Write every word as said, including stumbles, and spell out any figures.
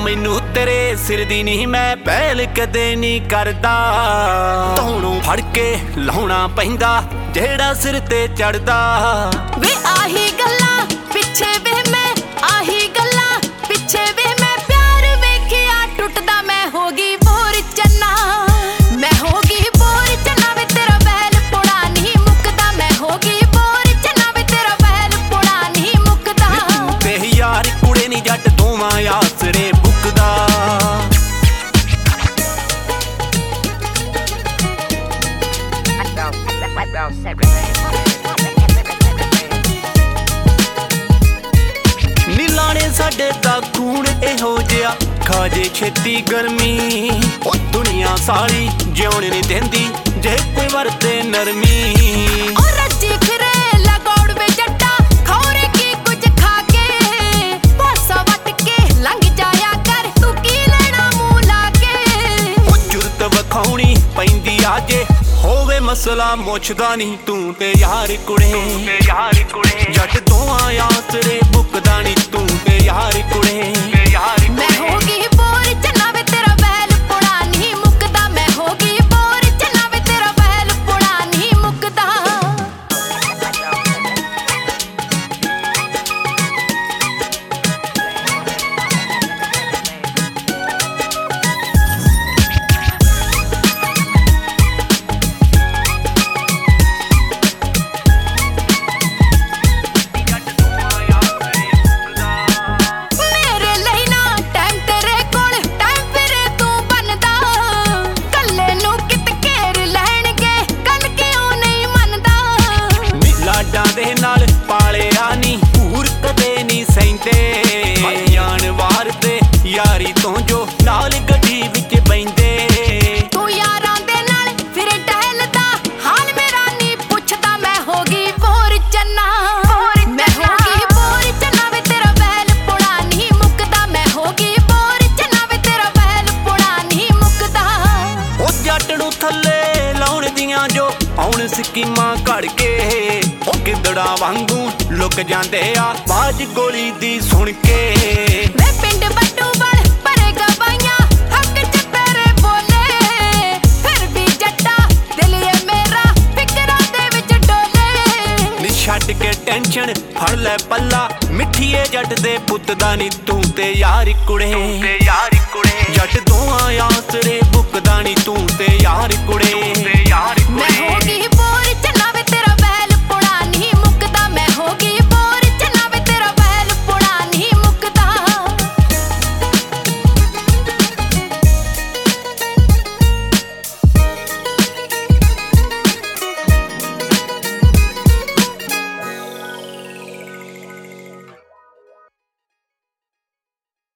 मैनू तेरे सिर दी नहीं मैं पहल कदे नहीं करदा। धौणों फड़ के लाउणा पैंदा जेड़ा सिर ते चढ़दा। वे आही गल्लां पिछे वे मैं आही गल्लां पिछे वे मैं प्यार वेखिया टुटदा। मैं होगी बोर चन्ना मैं होगी बोर चन्ना वे तेरा बैल पुड़ा नहीं मुकदा। मैं होगी बोर चन्ना वे तेरा बैल पुड़ा नहीं मुकदा। ते यार कुड़े नी जट दोवां आसरे बुकदा। नीलाने साडे दा खून इहो जिहा खाजे छेती गर्मी। ओ दुनिया सारी जिउण नहीं देंदी जे कोई वरते नरमी। ओ रज्जी फिरे लगौड़ वे जट्टा खौरे की कुछ खा के पासा वट के लंघ जाया कर तू की लेना मुंह लाके। ओ जुरत वखाउणी पैंदी आजे होवे मसला मुछदा नहीं तू ते यार कुड़े। ते यार कुड़े जट दोवां आसरे बुकदा नहीं तू ते यार कुड़े। ते यार मैं होगी बोर चन्ना वे तेरा बैल पुड़ा नहीं मुकदा। मैं होगी बोर चन्ना वे तेरा बैल पुड़ा नहीं मुकदा। मेरे ਲਈ ना टाइम तेरे कोल टाइम फिरे तू बनदा। कल्ले नू कित घेर ਲੈਣਗੇ ਕੰਨ ਕਿਉਂ नहीं ਮੰਨਦਾ। ਨੀ ਲਾਡਾਂ ਦੇ ਨਾਲ ਪਾਲਿਆ ਨੀ ਭੂਰ ਕਦੇ ਨਹੀਂ ਸਹਿੰਦੇ। ਜਾਨ ਵਾਰ ਤੇ ਯਾਰੀ ਤੋਂ ਜੋ ਨਾਲ ਗੱਡੀ ਵਿੱਚ ਬੈਂਦੇ। ਤੂੰ ਯਾਰਾਂ ਦੇ ਨਾਲ ਫਿਰੇ ਟਹਿਲਦਾ ਹਾਲ ਮੇਰਾ ਨਹੀਂ ਪੁੱਛਦਾ। ਮੈਂ ਹੋਗੀ ਬੋਰ ਚੰਨਾ ਮੈਂ ਹੋਗੀ ਬੋਰ ਚੰਨਾ ਵੇ ਤੇਰਾ ਬੈਲ ਪੁੜਾ ਨਹੀਂ ਮੁਕਦਾ। ਮੈਂ ਹੋਗੀ ਬੋਰ ਚੰਨਾ ਵੇ ਤੇਰਾ ਬੈਲ ਪੁੜਾ ਨਹੀਂ ਮੁਕਦਾ। ਉਹ ਜੱਟ ਨੂੰ ਥੱਲੇ ਲਾਉਣ ਦੀਆਂ ਜੋ ਆਉਣ ਸਕੀਮਾਂ ਘੜ ਕੇ। ਉਹ ਗਿੱਦੜਾਂ ਵਾਂਗੂ ਲੁਕ ਜਾਂਦੇ ਆ ਬਾਜ ਗੋਲੀ ਦੀ ਸੁਣ ਕੇ। ਵੇ ਪਿੰਡ ਬੱਟੂ ਬਲ ਭਰੇ ਗਵਾਈਆਂ ਹੱਕ ਚ ਤੇਰੇ ਬੋਲੇ। ਫਿਰ ਵੀ ਜੱਟਾ ਦਿਲ ਏ ਮੇਰਾ ਫਿਕਰਾਂ ਦੇ ਵਿੱਚ ਡੋਲੇ। ਨੀ ਛੱਡ ਕੇ ਟੈਨਸ਼ਨ ਫੜ ਲੈ ਪੱਲਾ ਮਿੱਠੀਏ ਜੱਟ ਦੇ ਪੁੱਤ ਦਾ ਨੀ ਤੂੰ ਤੇ ਯਾਰ ਕੁੜੇ। ਤੇ ਯਾਰ ਕੁੜੇ ਜੱਟ ਦੋਵਾਂ